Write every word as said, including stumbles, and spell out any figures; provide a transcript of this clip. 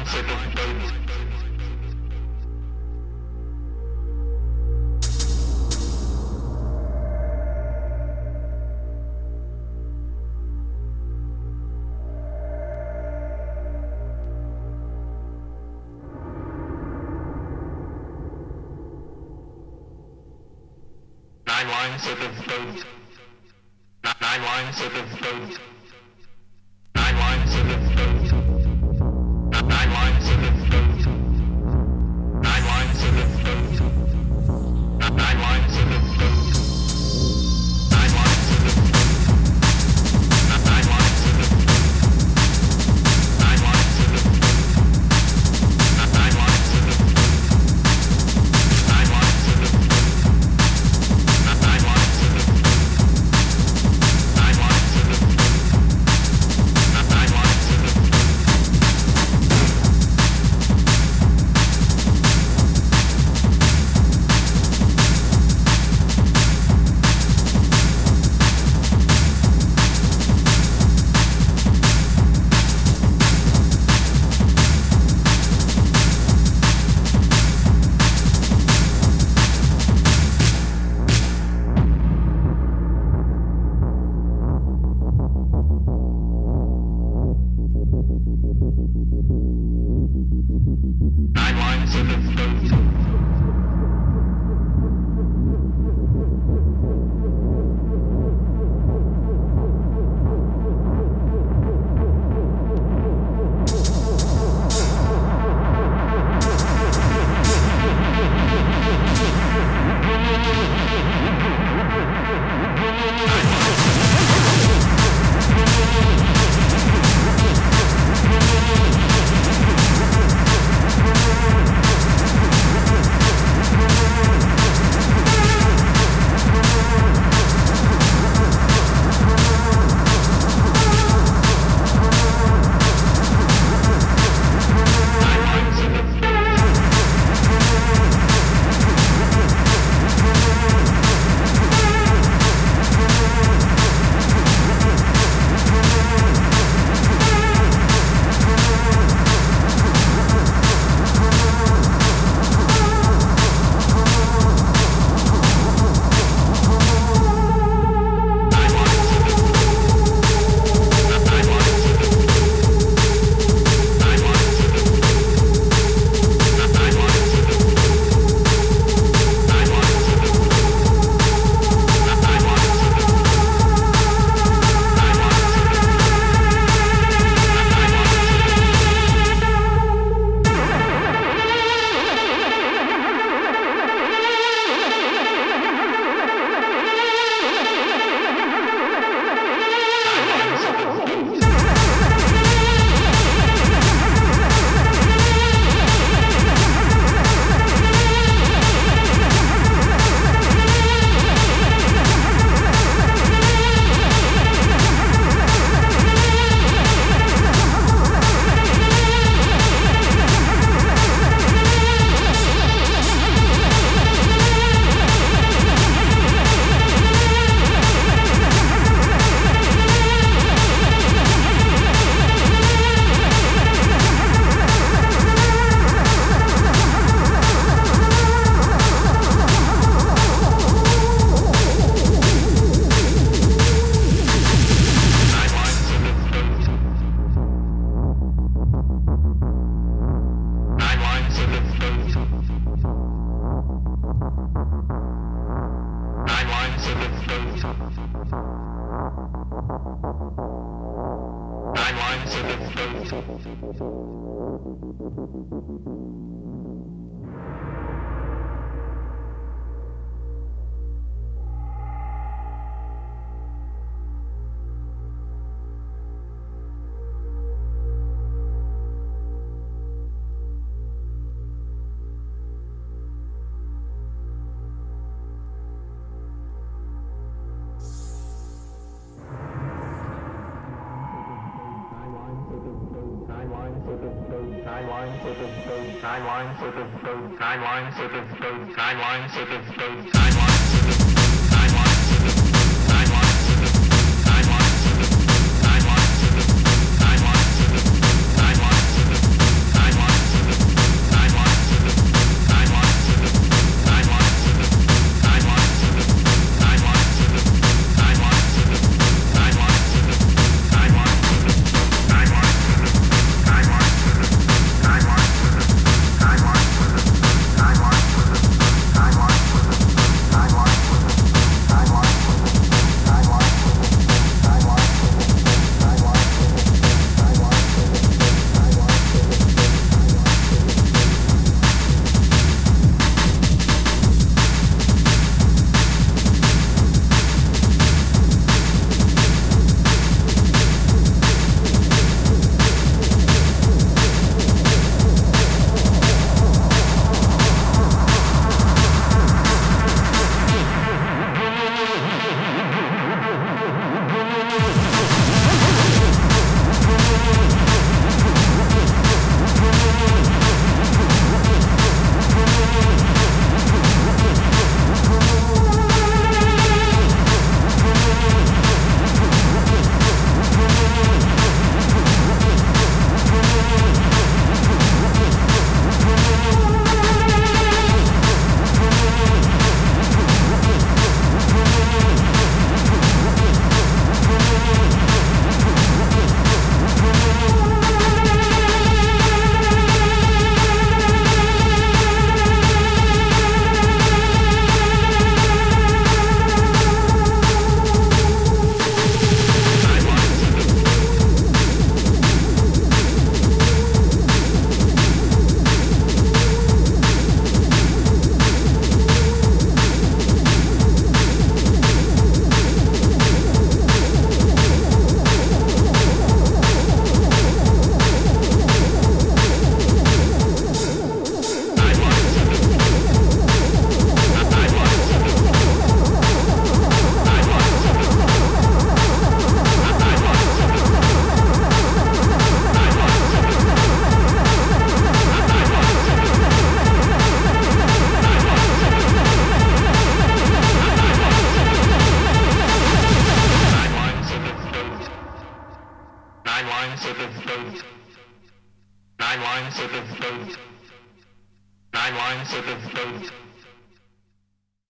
Nine lines of the boat. Nine lines of the boat. Nine lines of the boat. Nine lines of the boat. Nine lines of the boat. Nine lines of the boat. Nine lines of the boat. Nine lines of the boat. Nine lines of the boat. Nine lines of the boat. Nine lines of the boat. Nine lines of the boat. Nine lines of the boat. Nine lines of the boat. Nine lines of the boat. Nine lines of the boat. Timelines of the boat, timelines of the boat, timelines of the boat, timelines of the boat, timelines of the boat, timelines of the boat.